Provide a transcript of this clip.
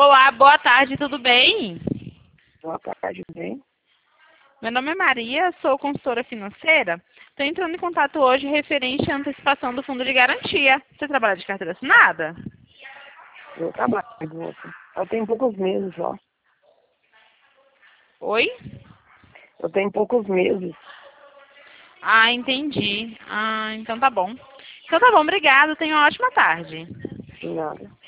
Olá, boa tarde, tudo bem? Boa tarde, bem? Meu nome é Maria, sou consultora financeira. Estou entrando em contato hoje referente à antecipação do fundo de garantia. Você trabalha de carteira assinada? Eu trabalho, moça. Eu tenho poucos meses só. Oi? Eu tenho poucos meses. Ah, entendi. Ah, então tá bom. Então tá bom, obrigada. Tenha uma ótima tarde. De nada.